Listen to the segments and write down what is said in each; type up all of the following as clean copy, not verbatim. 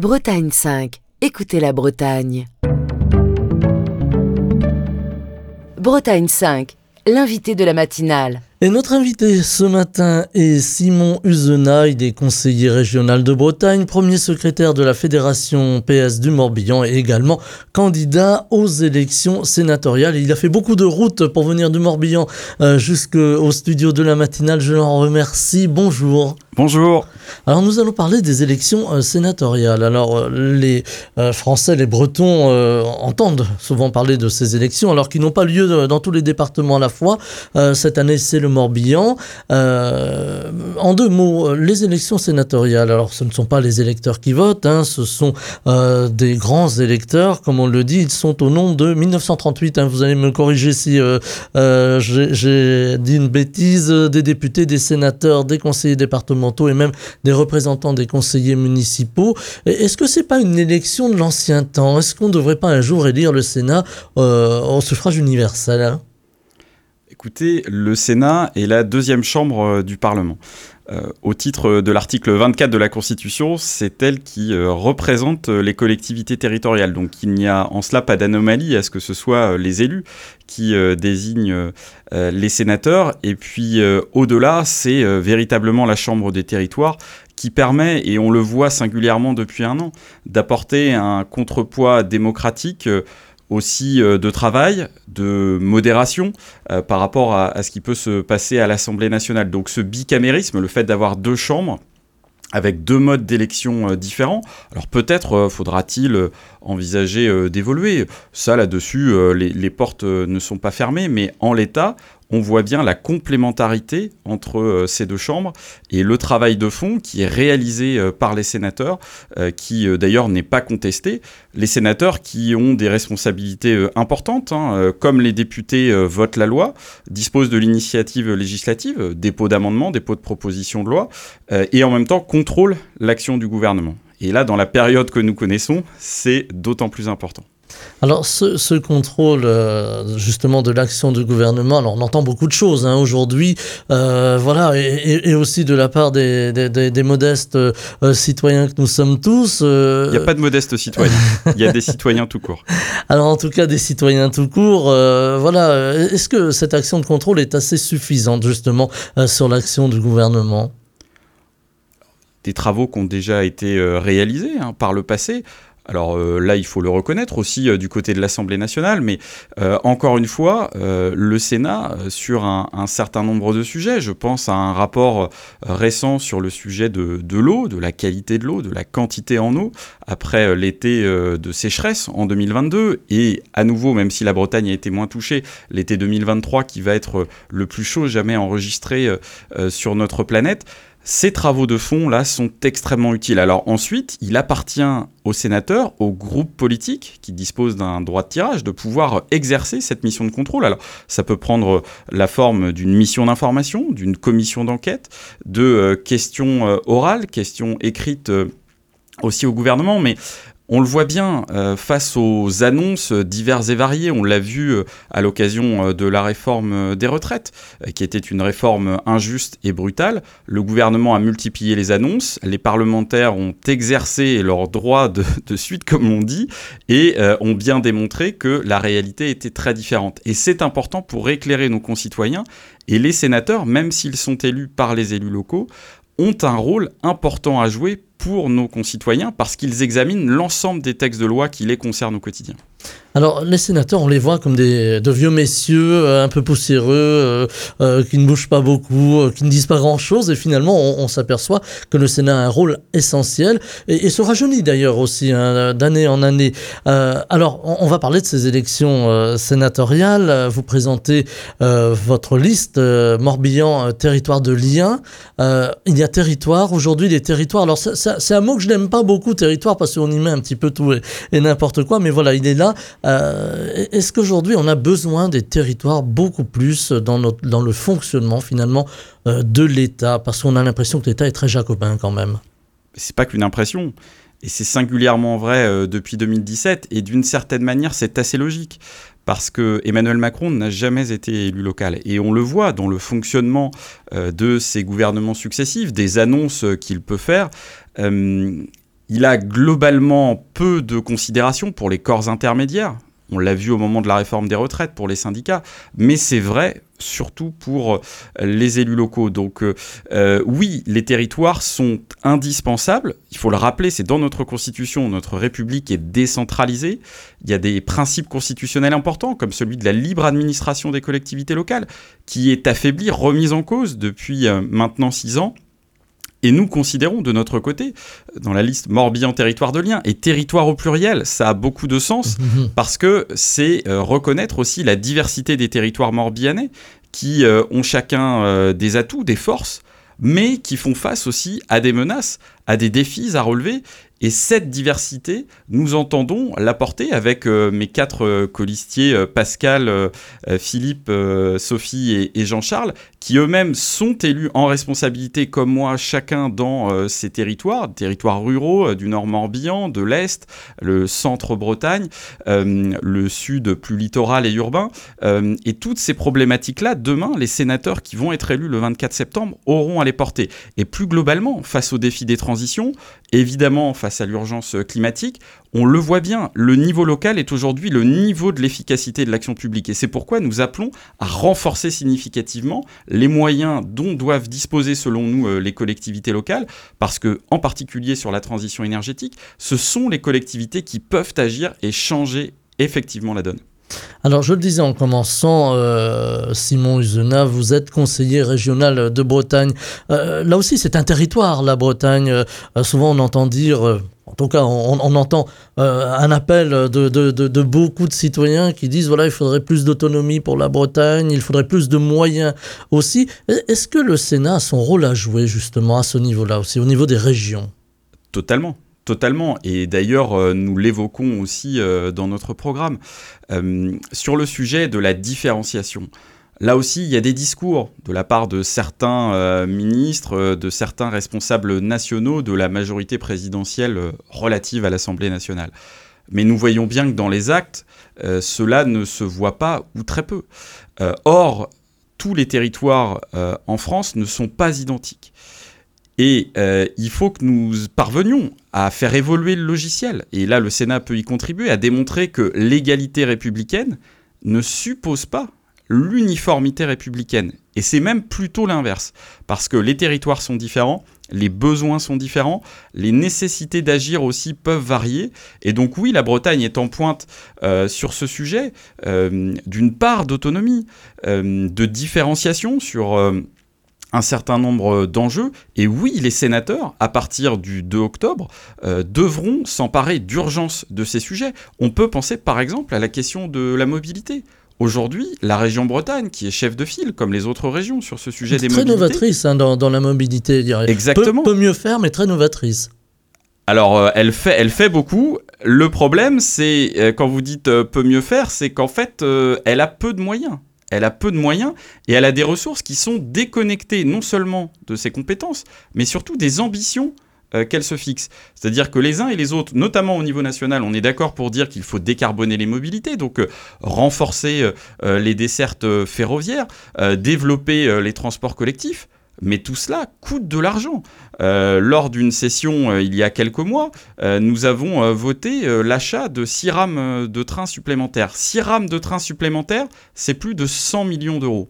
Bretagne 5. Écoutez la Bretagne. Bretagne 5. L'invité de la matinale. Et notre invité ce matin est Simon Uzenat, il est conseiller régional de Bretagne, premier secrétaire de la Fédération PS du Morbihan et également candidat aux élections sénatoriales. Il a fait beaucoup de routes pour venir du Morbihan jusqu'au studio de la matinale. Je l'en remercie. Bonjour. Bonjour. Alors nous allons parler des élections sénatoriales. Alors les Français, les Bretons entendent souvent parler de ces élections alors qu'ils n'ont pas lieu dans tous les départements à la fois. Cette année c'est le Morbihan. En deux mots, les élections sénatoriales, alors ce ne sont pas les électeurs qui votent, ce sont des grands électeurs, comme on le dit, ils sont au nombre de 1938. Vous allez me corriger si j'ai dit une bêtise, des députés, des sénateurs, des conseillers départementaux et même des représentants des conseillers municipaux. Est-ce que c'est pas une élection de l'ancien temps? Est-ce qu'on ne devrait pas un jour élire le Sénat au suffrage universel? Écoutez, le Sénat est la deuxième chambre du Parlement. Au titre de l'article 24 de la Constitution, c'est elle qui représente les collectivités territoriales. Donc il n'y a en cela pas d'anomalie à ce que ce soit les élus qui désignent les sénateurs. Et puis au-delà, c'est véritablement la chambre des territoires qui permet, et on le voit singulièrement depuis un an, d'apporter un contrepoids démocratique aussi de travail, de modération par rapport à ce qui peut se passer à l'Assemblée nationale. Donc ce bicamérisme, le fait d'avoir deux chambres, avec deux modes d'élection différents. Alors peut-être faudra-t-il envisager d'évoluer. Ça, là-dessus, les portes ne sont pas fermées, mais en l'état, on voit bien la complémentarité entre ces deux chambres et le travail de fond qui est réalisé par les sénateurs, qui d'ailleurs n'est pas contesté. Les sénateurs qui ont des responsabilités importantes, comme les députés votent la loi, disposent de l'initiative législative, dépôt d'amendements, dépôt de propositions de loi, et en même temps contrôlent l'action du gouvernement. Et là, dans la période que nous connaissons, c'est d'autant plus important. Alors ce contrôle justement de l'action du gouvernement, alors on entend beaucoup de choses aujourd'hui, voilà, et aussi de la part des modestes citoyens que nous sommes tous. Il n'y a pas de modestes citoyens, il y a des citoyens tout court. Alors en tout cas des citoyens tout court, voilà, est-ce que cette action de contrôle est assez suffisante justement sur l'action du gouvernement ? Des travaux qui ont déjà été réalisés par le passé. Alors là, il faut le reconnaître aussi du côté de l'Assemblée nationale, mais encore une fois, le Sénat, sur un certain nombre de sujets, je pense à un rapport récent sur le sujet de l'eau, de la qualité de l'eau, de la quantité en eau, après l'été de sécheresse en 2022, et à nouveau, même si la Bretagne a été moins touchée, l'été 2023 qui va être le plus chaud jamais enregistré sur notre planète. Ces travaux de fond, là, sont extrêmement utiles. Alors ensuite, il appartient aux sénateurs, aux groupes politiques qui disposent d'un droit de tirage, de pouvoir exercer cette mission de contrôle. Alors, ça peut prendre la forme d'une mission d'information, d'une commission d'enquête, de questions orales, questions écrites aussi au gouvernement, mais on le voit bien face aux annonces diverses et variées. On l'a vu à l'occasion de la réforme des retraites, qui était une réforme injuste et brutale. Le gouvernement a multiplié les annonces, les parlementaires ont exercé leur droit de suite, comme on dit, et ont bien démontré que la réalité était très différente. Et c'est important pour éclairer nos concitoyens. Et les sénateurs, même s'ils sont élus par les élus locaux, ont un rôle important à jouer pour nos concitoyens parce qu'ils examinent l'ensemble des textes de loi qui les concernent au quotidien. Alors, les sénateurs, on les voit comme de vieux messieurs un peu poussiéreux, qui ne bougent pas beaucoup, qui ne disent pas grand-chose. Et finalement, on s'aperçoit que le Sénat a un rôle essentiel et se rajeunit d'ailleurs aussi d'année en année. Alors, on va parler de ces élections sénatoriales. Vous présentez votre liste Morbihan, territoire de lien. Il y a territoire. Aujourd'hui, les territoires... Alors, c'est un mot que je n'aime pas beaucoup, territoire, parce qu'on y met un petit peu tout et n'importe quoi. Mais voilà, il est là. Est-ce qu'aujourd'hui on a besoin des territoires beaucoup plus dans le fonctionnement finalement de l'État, parce qu'on a l'impression que l'État est très jacobin quand même? C'est pas qu'une impression, et c'est singulièrement vrai depuis 2017, et d'une certaine manière c'est assez logique. Parce que Emmanuel Macron n'a jamais été élu local. Et on le voit dans le fonctionnement de ses gouvernements successifs, des annonces qu'il peut faire. Il a globalement peu de considération pour les corps intermédiaires. On l'a vu au moment de la réforme des retraites pour les syndicats, mais c'est vrai surtout pour les élus locaux. Donc oui, les territoires sont indispensables. Il faut le rappeler, c'est dans notre Constitution, notre République est décentralisée. Il y a des principes constitutionnels importants, comme celui de la libre administration des collectivités locales, qui est affaibli, remis en cause depuis maintenant 6 ans. Et nous considérons de notre côté, dans la liste Morbihan territoire de lien, et territoire au pluriel, ça a beaucoup de sens, parce que c'est reconnaître aussi la diversité des territoires morbihanais, qui ont chacun des atouts, des forces, mais qui font face aussi à des menaces, à des défis à relever. Et cette diversité, nous entendons l'apporter avec mes 4 colistiers, Pascal, Philippe, Sophie et Jean-Charles, qui eux-mêmes sont élus en responsabilité, comme moi, chacun dans ces territoires ruraux, du Nord Morbihan, de l'Est, le centre Bretagne, le Sud plus littoral et urbain. Et toutes ces problématiques-là, demain, les sénateurs qui vont être élus le 24 septembre auront à les porter. Et plus globalement, face aux défis des transitions, évidemment, face à l'urgence climatique, on le voit bien, le niveau local est aujourd'hui le niveau de l'efficacité de l'action publique. Et c'est pourquoi nous appelons à renforcer significativement les moyens dont doivent disposer, selon nous, les collectivités locales, parce que, en particulier sur la transition énergétique, ce sont les collectivités qui peuvent agir et changer effectivement la donne. Alors, je le disais en commençant, Simon Uzenat, vous êtes conseiller régional de Bretagne. Là aussi, c'est un territoire, la Bretagne. Souvent, on entend dire, en tout cas, on entend un appel de beaucoup de citoyens qui disent, voilà, il faudrait plus d'autonomie pour la Bretagne, il faudrait plus de moyens aussi. Est-ce que le Sénat a son rôle à jouer, justement, à ce niveau-là aussi, au niveau des régions ? Totalement. Et d'ailleurs, nous l'évoquons aussi dans notre programme. Sur le sujet de la différenciation, là aussi, il y a des discours de la part de certains ministres, de certains responsables nationaux de la majorité présidentielle relative à l'Assemblée nationale. Mais nous voyons bien que dans les actes, cela ne se voit pas ou très peu. Or, tous les territoires en France ne sont pas identiques. Et il faut que nous parvenions à faire évoluer le logiciel. Et là, le Sénat peut y contribuer, à démontrer que l'égalité républicaine ne suppose pas l'uniformité républicaine. Et c'est même plutôt l'inverse. Parce que les territoires sont différents, les besoins sont différents, les nécessités d'agir aussi peuvent varier. Et donc oui, la Bretagne est en pointe sur ce sujet, d'une part d'autonomie, de différenciation sur un certain nombre d'enjeux. Et oui, les sénateurs, à partir du 2 octobre, devront s'emparer d'urgence de ces sujets. On peut penser par exemple à la question de la mobilité. Aujourd'hui, la région Bretagne, qui est chef de file, comme les autres régions, sur ce sujet des mobilités... Très novatrice dans la mobilité, je dirais. Exactement. Peut mieux faire, mais très novatrice. Alors, elle fait beaucoup. Le problème, c'est, quand vous dites peut mieux faire, c'est qu'en fait, elle a peu de moyens. Elle a peu de moyens et elle a des ressources qui sont déconnectées non seulement de ses compétences, mais surtout des ambitions qu'elle se fixe. C'est-à-dire que les uns et les autres, notamment au niveau national, on est d'accord pour dire qu'il faut décarboner les mobilités, donc renforcer les dessertes ferroviaires, développer les transports collectifs. Mais tout cela coûte de l'argent. Lors d'une session il y a quelques mois, nous avons voté l'achat de 6 rames de trains supplémentaires. 6 rames de trains supplémentaires, c'est plus de 100 millions d'euros.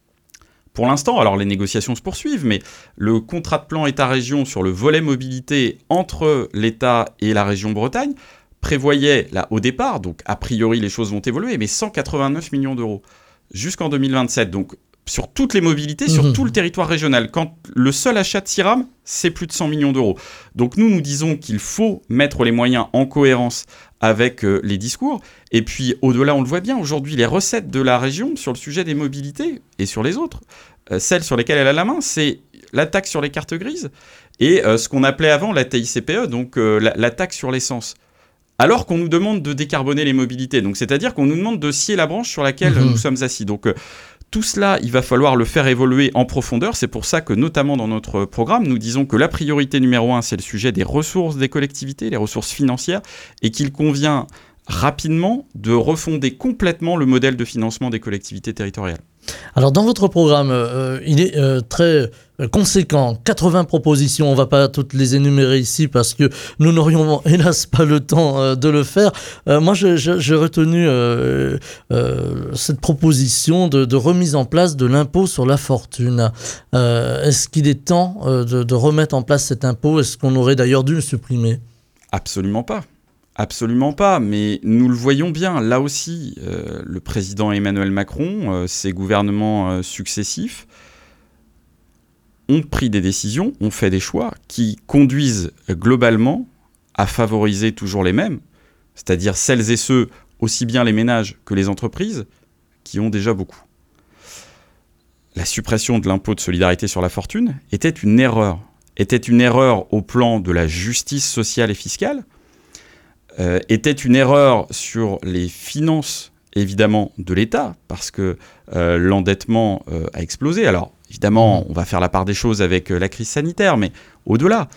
Pour l'instant, alors les négociations se poursuivent, mais le contrat de plan État-région sur le volet mobilité entre l'État et la région Bretagne prévoyait, là, au départ, donc a priori les choses vont évoluer, mais 189 millions d'euros jusqu'en 2027. Donc sur toutes les mobilités, sur tout le territoire régional. Quand le seul achat de 6 rames, c'est plus de 100 millions d'euros. Donc nous disons qu'il faut mettre les moyens en cohérence avec les discours. Et puis au-delà, on le voit bien, aujourd'hui, les recettes de la région sur le sujet des mobilités et sur les autres, celles sur lesquelles elle a la main, c'est la taxe sur les cartes grises et ce qu'on appelait avant la TICPE, donc la taxe sur l'essence. Alors qu'on nous demande de décarboner les mobilités. Donc c'est-à-dire qu'on nous demande de scier la branche sur laquelle nous sommes assis. Donc tout cela, il va falloir le faire évoluer en profondeur. C'est pour ça que, notamment dans notre programme, nous disons que la priorité numéro 1, c'est le sujet des ressources des collectivités, les ressources financières, et qu'il convient rapidement de refonder complètement le modèle de financement des collectivités territoriales. Alors dans votre programme, il est très conséquent, 80 propositions, on ne va pas toutes les énumérer ici parce que nous n'aurions hélas pas le temps de le faire. Moi j'ai retenu cette proposition de remise en place de l'impôt sur la fortune. Est-ce qu'il est temps de remettre en place cet impôt? Est-ce qu'on aurait d'ailleurs dû le supprimer? Absolument pas. Absolument pas, mais nous le voyons bien. Là aussi, le président Emmanuel Macron, ses gouvernements successifs, ont pris des décisions, ont fait des choix qui conduisent globalement à favoriser toujours les mêmes, c'est-à-dire celles et ceux, aussi bien les ménages que les entreprises, qui ont déjà beaucoup. La suppression de l'impôt de solidarité sur la fortune était une erreur au plan de la justice sociale et fiscale, était une erreur sur les finances, évidemment, de l'État, parce que l'endettement a explosé. Alors, évidemment, on va faire la part des choses avec la crise sanitaire, mais au-delà,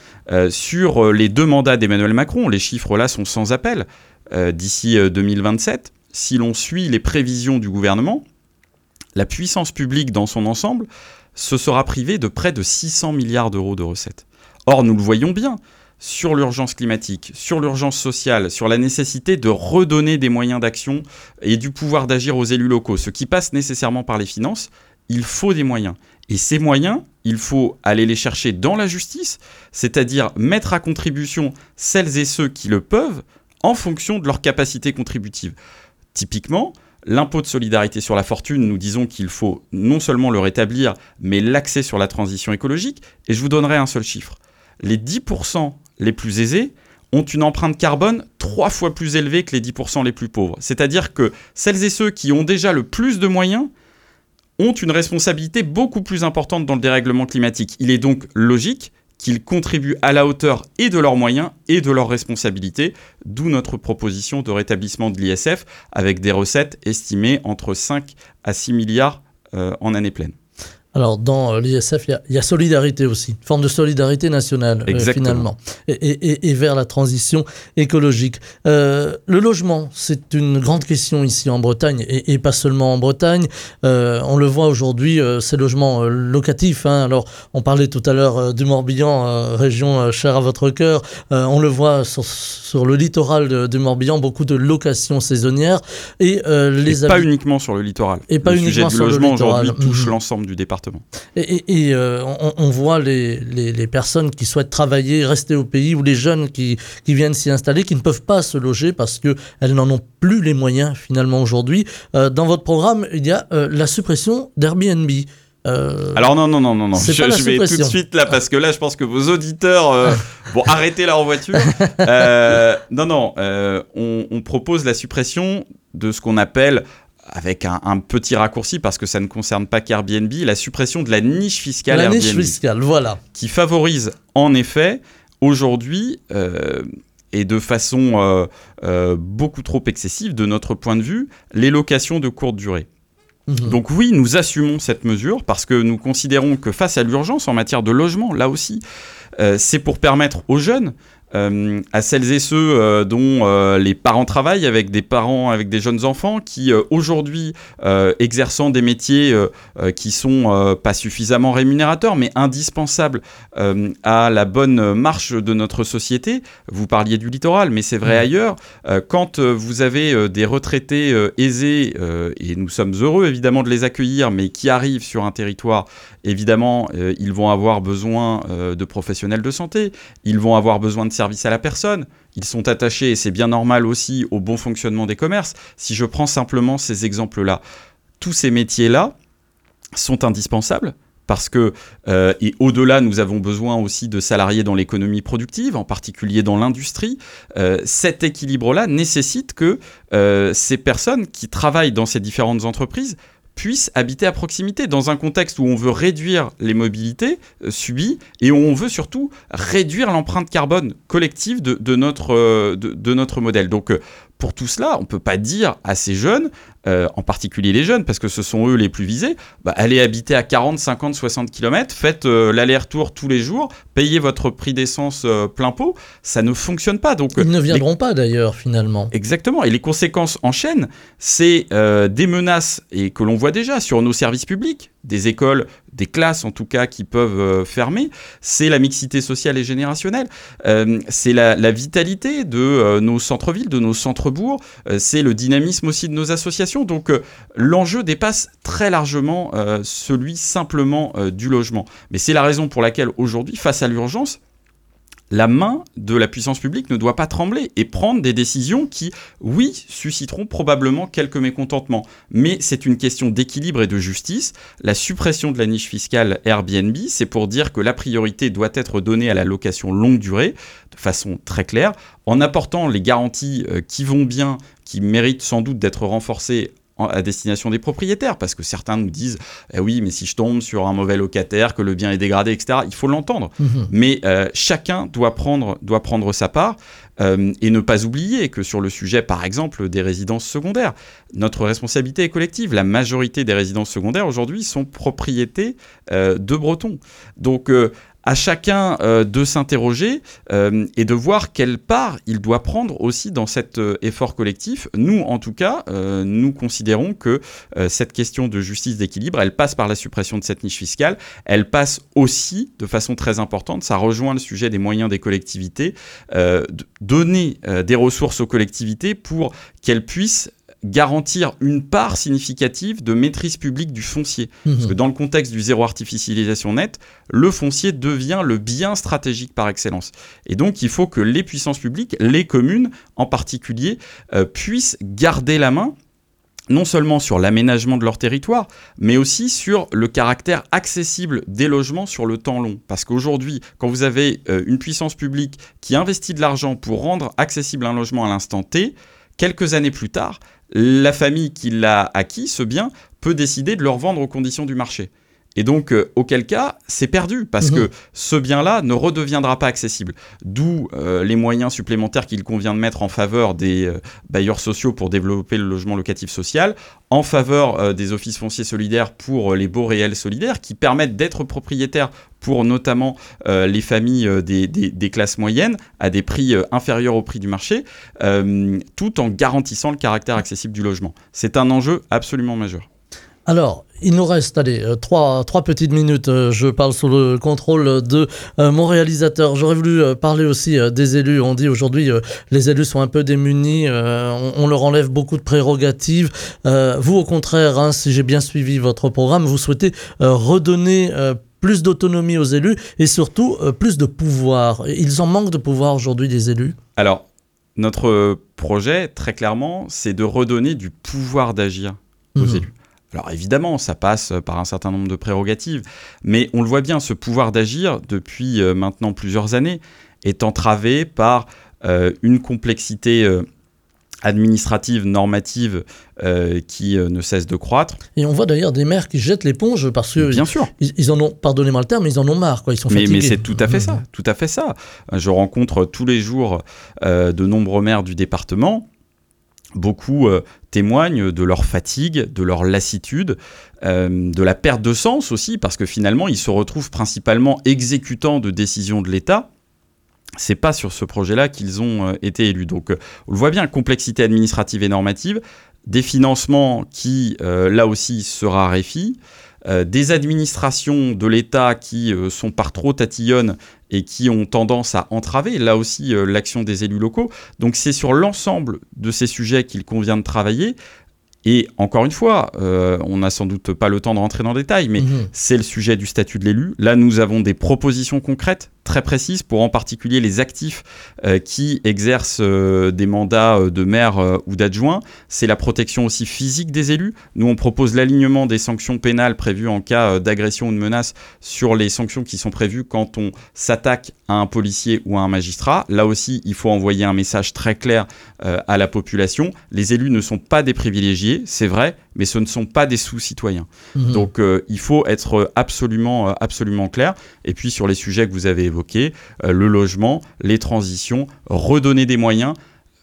sur les 2 mandats d'Emmanuel Macron, les chiffres là sont sans appel. D'ici 2027, si l'on suit les prévisions du gouvernement, la puissance publique dans son ensemble se sera privée de près de 600 milliards d'euros de recettes. Or, nous le voyons bien, sur l'urgence climatique, sur l'urgence sociale, sur la nécessité de redonner des moyens d'action et du pouvoir d'agir aux élus locaux, ce qui passe nécessairement par les finances, il faut des moyens. Et ces moyens, il faut aller les chercher dans la justice, c'est-à-dire mettre à contribution celles et ceux qui le peuvent en fonction de leur capacité contributive. Typiquement, l'impôt de solidarité sur la fortune, nous disons qu'il faut non seulement le rétablir, mais l'axer sur la transition écologique. Et je vous donnerai un seul chiffre. Les 10% les plus aisés ont une empreinte carbone 3 fois plus élevée que les 10% les plus pauvres. C'est-à-dire que celles et ceux qui ont déjà le plus de moyens ont une responsabilité beaucoup plus importante dans le dérèglement climatique. Il est donc logique qu'ils contribuent à la hauteur et de leurs moyens et de leurs responsabilités, d'où notre proposition de rétablissement de l'ISF avec des recettes estimées entre 5 à 6 milliards en année pleine. Alors, dans l'ISF, il y a solidarité aussi, une forme de solidarité nationale, finalement, et vers la transition écologique. Le logement, c'est une grande question ici en Bretagne, et pas seulement en Bretagne. On le voit aujourd'hui, ces logements locatifs. Alors, on parlait tout à l'heure du Morbihan, région chère à votre cœur. On le voit sur le littoral du Morbihan, beaucoup de locations saisonnières. Et pas uniquement sur le littoral. Et pas uniquement sur le littoral. Le sujet du logement aujourd'hui touche l'ensemble du département. Et on voit les personnes qui souhaitent travailler, rester au pays, ou les jeunes qui viennent s'y installer, qui ne peuvent pas se loger parce qu'elles n'en ont plus les moyens finalement aujourd'hui. Dans votre programme, il y a la suppression d'Airbnb. Alors non, je vais tout de suite là, parce que là je pense que vos auditeurs vont arrêter leur voiture. On propose la suppression de ce qu'on appelle, avec un petit raccourci parce que ça ne concerne pas qu'Airbnb, la suppression de la niche fiscale Airbnb. La niche fiscale, voilà. Qui favorise en effet aujourd'hui et de façon beaucoup trop excessive de notre point de vue, les locations de courte durée. Donc oui, nous assumons cette mesure parce que nous considérons que face à l'urgence en matière de logement, là aussi, c'est pour permettre aux jeunes, à celles et ceux dont les parents travaillent, avec des jeunes enfants qui aujourd'hui exerçant des métiers qui sont pas suffisamment rémunérateurs mais indispensables à la bonne marche de notre société. Vous parliez du littoral, mais c'est vrai ailleurs. Quand vous avez des retraités aisés, et nous sommes heureux évidemment de les accueillir, mais qui arrivent sur un territoire, évidemment ils vont avoir besoin de professionnels de santé, ils vont avoir besoin de services à la personne, ils sont attachés, et c'est bien normal aussi, au bon fonctionnement des commerces. Si je prends simplement ces exemples-là, tous ces métiers-là sont indispensables parce que, et au-delà, nous avons besoin aussi de salariés dans l'économie productive, en particulier dans l'industrie. Cet équilibre-là nécessite que ces personnes qui travaillent dans ces différentes entreprises puissent habiter à proximité, dans un contexte où on veut réduire les mobilités subies et où on veut surtout réduire l'empreinte carbone collective de notre modèle. Donc, pour tout cela, on ne peut pas dire à ces jeunes en particulier les jeunes, parce que ce sont eux les plus visés, allez habiter à 40, 50, 60 km, faites l'aller-retour tous les jours, payez votre prix d'essence plein pot, ça ne fonctionne pas. Donc, ils ne viendront pas d'ailleurs finalement. Exactement, et les conséquences en chaîne, c'est des menaces, et que l'on voit déjà sur nos services publics, des écoles, des classes en tout cas qui peuvent fermer, c'est la mixité sociale et générationnelle, c'est la vitalité de nos centres-villes, de nos centres-bourgs, c'est le dynamisme aussi de nos associations. Donc l'enjeu dépasse très largement celui simplement du logement. Mais c'est la raison pour laquelle aujourd'hui, face à l'urgence, la main de la puissance publique ne doit pas trembler et prendre des décisions qui, oui, susciteront probablement quelques mécontentements. Mais c'est une question d'équilibre et de justice. La suppression de la niche fiscale Airbnb, c'est pour dire que la priorité doit être donnée à la location longue durée, de façon très claire, en apportant les garanties qui vont bien, qui méritent sans doute d'être renforcées à destination des propriétaires, parce que certains nous disent oui, mais si je tombe sur un mauvais locataire, que le bien est dégradé, etc., il faut l'entendre. Mais chacun doit prendre sa part et ne pas oublier que sur le sujet, par exemple, des résidences secondaires, notre responsabilité est collective. La majorité des résidences secondaires aujourd'hui sont propriétés de Bretons. Donc à chacun de s'interroger et de voir quelle part il doit prendre aussi dans cet effort collectif. Nous, en tout cas, nous considérons que cette question de justice d'équilibre, elle passe par la suppression de cette niche fiscale. Elle passe aussi, de façon très importante, ça rejoint le sujet des moyens des collectivités, donner des ressources aux collectivités pour qu'elles puissent garantir une part significative de maîtrise publique du foncier. Parce que dans le contexte du zéro artificialisation nette, le foncier devient le bien stratégique par excellence. Et donc, il faut que les puissances publiques, les communes en particulier, puissent garder la main non seulement sur l'aménagement de leur territoire, mais aussi sur le caractère accessible des logements sur le temps long. Parce qu'aujourd'hui, quand vous avez une puissance publique qui investit de l'argent pour rendre accessible un logement à l'instant T, quelques années plus tard, la famille qui l'a acquis, ce bien, peut décider de le revendre aux conditions du marché. Et donc, auquel cas, c'est perdu, parce que ce bien-là ne redeviendra pas accessible. D'où les moyens supplémentaires qu'il convient de mettre en faveur des bailleurs sociaux pour développer le logement locatif social, en faveur des offices fonciers solidaires pour les baux réels solidaires, qui permettent d'être propriétaires pour notamment les familles des classes moyennes, à des prix inférieurs au prix du marché, tout en garantissant le caractère accessible du logement. C'est un enjeu absolument majeur. Alors, il nous reste, trois petites minutes. Je parle sous le contrôle de mon réalisateur. J'aurais voulu parler aussi des élus. On dit aujourd'hui les élus sont un peu démunis, on leur enlève beaucoup de prérogatives. Vous, au contraire, si j'ai bien suivi votre programme, vous souhaitez redonner plus d'autonomie aux élus et surtout plus de pouvoir. Ils en manquent de pouvoir aujourd'hui, des élus ? Alors, notre projet, très clairement, c'est de redonner du pouvoir d'agir aux élus. Alors évidemment, ça passe par un certain nombre de prérogatives, mais on le voit bien, ce pouvoir d'agir, depuis maintenant plusieurs années, est entravé par une complexité administrative, normative, qui ne cesse de croître. Et on voit d'ailleurs des maires qui jettent l'éponge parce que bien sûr. Ils en ont, pardonnez-moi le terme, ils en ont marre, quoi. Ils sont fatigués. Mais c'est tout à fait ça, tout à fait ça. Je rencontre tous les jours de nombreux maires du département. Beaucoup témoignent de leur fatigue, de leur lassitude, de la perte de sens aussi, parce que finalement, ils se retrouvent principalement exécutants de décisions de l'État. C'est pas sur ce projet-là qu'ils ont été élus. Donc, on le voit bien, complexité administrative et normative, des financements qui, là aussi, se raréfient, des administrations de l'État qui sont par trop tatillonnes et qui ont tendance à entraver, là aussi, l'action des élus locaux. Donc c'est sur l'ensemble de ces sujets qu'il convient de travailler. Et encore une fois, on n'a sans doute pas le temps de rentrer dans le détail, mais c'est le sujet du statut de l'élu. Là, nous avons des propositions concrètes, très précises, pour en particulier les actifs qui exercent des mandats de maire ou d'adjoint. C'est la protection aussi physique des élus. Nous, on propose l'alignement des sanctions pénales prévues en cas d'agression ou de menace sur les sanctions qui sont prévues quand on s'attaque à un policier ou à un magistrat. Là aussi, il faut envoyer un message très clair à la population. Les élus ne sont pas des privilégiés, c'est vrai, mais ce ne sont pas des sous-citoyens. Donc, il faut être absolument clair. Et puis, sur les sujets que vous avez évoqués, le logement, les transitions, redonner des moyens,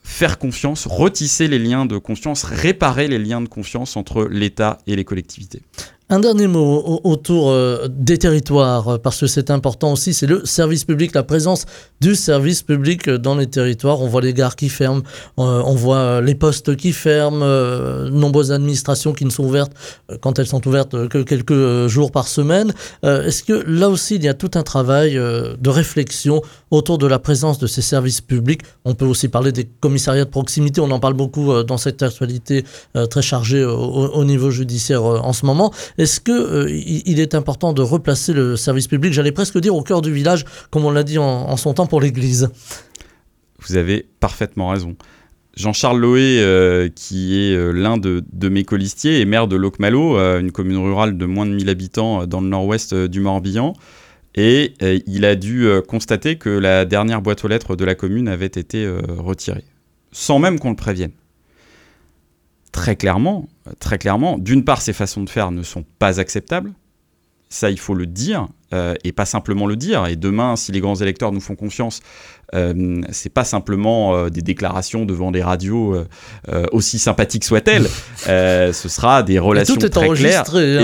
faire confiance, retisser les liens de confiance, réparer les liens de confiance entre l'État et les collectivités. Un dernier mot autour des territoires, parce que c'est important aussi, c'est le service public, la présence du service public dans les territoires. On voit les gares qui ferment, on voit les postes qui ferment, nombreuses administrations qui ne sont ouvertes, quand elles sont ouvertes, que quelques jours par semaine. Est-ce que là aussi, il y a tout un travail de réflexion autour de la présence de ces services publics? On peut aussi parler des commissariats de proximité, on en parle beaucoup dans cette actualité très chargée au niveau judiciaire en ce moment. Est-ce qu'il est important de replacer le service public, j'allais presque dire au cœur du village, comme on l'a dit en son temps pour l'église? Vous avez parfaitement raison. Jean-Charles Loé, qui est l'un de mes colistiers, est maire de Locmalo, une commune rurale de moins de 1000 habitants dans le nord-ouest du Morbihan. Et il a dû constater que la dernière boîte aux lettres de la commune avait été retirée, sans même qu'on le prévienne. Très clairement, d'une part, ces façons de faire ne sont pas acceptables. Ça, il faut le dire, et pas simplement le dire. Et demain, si les grands électeurs nous font confiance, c'est pas simplement des déclarations devant des radios aussi sympathiques soient-elles. Ce sera des relations très claires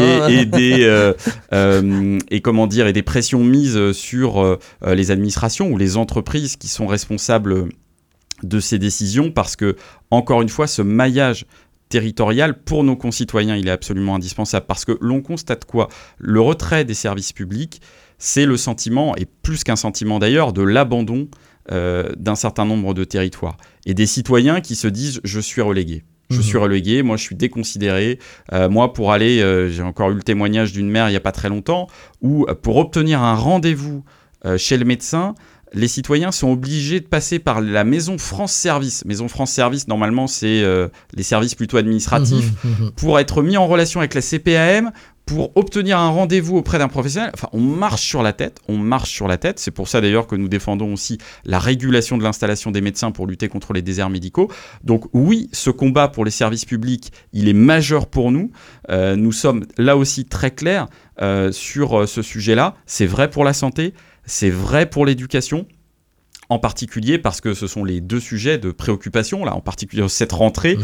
et des pressions mises sur les administrations ou les entreprises qui sont responsables de ces décisions, parce que, encore une fois, ce maillage territorial pour nos concitoyens, il est absolument indispensable, parce que l'on constate quoi ? Le retrait des services publics, c'est le sentiment, et plus qu'un sentiment d'ailleurs, de l'abandon d'un certain nombre de territoires. Et des citoyens qui se disent « je suis relégué ». Je suis relégué, moi je suis déconsidéré. Moi pour aller, j'ai encore eu le témoignage d'une mère il n'y a pas très longtemps, où pour obtenir un rendez-vous chez le médecin, les citoyens sont obligés de passer par la Maison France Service. Maison France Service, normalement, c'est les services plutôt administratifs, pour être mis en relation avec la CPAM, pour obtenir un rendez-vous auprès d'un professionnel. Enfin, on marche sur la tête. C'est pour ça d'ailleurs que nous défendons aussi la régulation de l'installation des médecins pour lutter contre les déserts médicaux. Donc oui, ce combat pour les services publics, il est majeur pour nous. Nous sommes là aussi très clairs sur ce sujet-là. C'est vrai pour la santé. C'est vrai pour l'éducation, en particulier parce que ce sont les deux sujets de préoccupation, là, en particulier cette rentrée.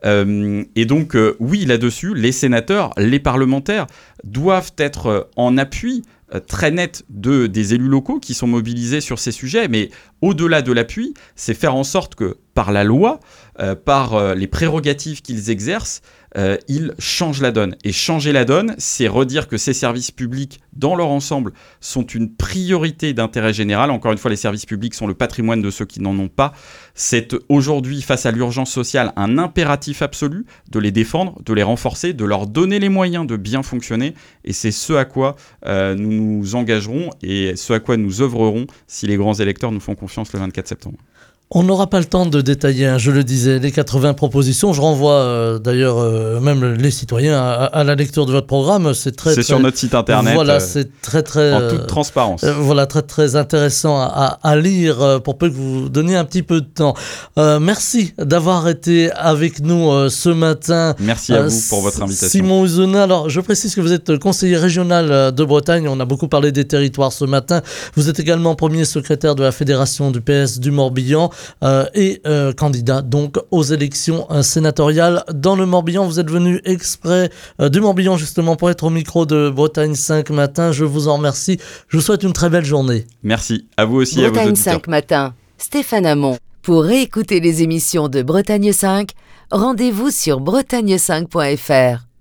Et donc, oui, là-dessus, les sénateurs, les parlementaires doivent être en appui très net des élus locaux qui sont mobilisés sur ces sujets. Mais au-delà de l'appui, c'est faire en sorte que, par la loi, par les prérogatives qu'ils exercent, ils changent la donne. Et changer la donne, c'est redire que ces services publics, dans leur ensemble, sont une priorité d'intérêt général. Encore une fois, les services publics sont le patrimoine de ceux qui n'en ont pas. C'est aujourd'hui, face à l'urgence sociale, un impératif absolu de les défendre, de les renforcer, de leur donner les moyens de bien fonctionner. Et c'est ce à quoi nous nous engagerons et ce à quoi nous œuvrerons si les grands électeurs nous font confiance le 24 septembre. On n'aura pas le temps de détailler, je le disais, les 80 propositions. Je renvoie d'ailleurs même les citoyens à la lecture de votre programme. C'est sur notre site internet. Voilà, c'est très en toute transparence. Voilà, très intéressant à lire pour peu que vous donniez un petit peu de temps. Merci d'avoir été avec nous ce matin. Merci à vous pour votre invitation. Simon Ouzona, alors je précise que vous êtes conseiller régional de Bretagne. On a beaucoup parlé des territoires ce matin. Vous êtes également premier secrétaire de la Fédération du PS du Morbihan. Et candidat donc aux élections sénatoriales dans le Morbihan. Vous êtes venu exprès du Morbihan justement pour être au micro de Bretagne 5 matin. Je vous en remercie. Je vous souhaite une très belle journée. Merci à vous aussi. Bretagne à vos auditeurs. 5 matin, Stéphane Hamon. Pour réécouter les émissions de Bretagne 5, rendez-vous sur bretagne5.fr.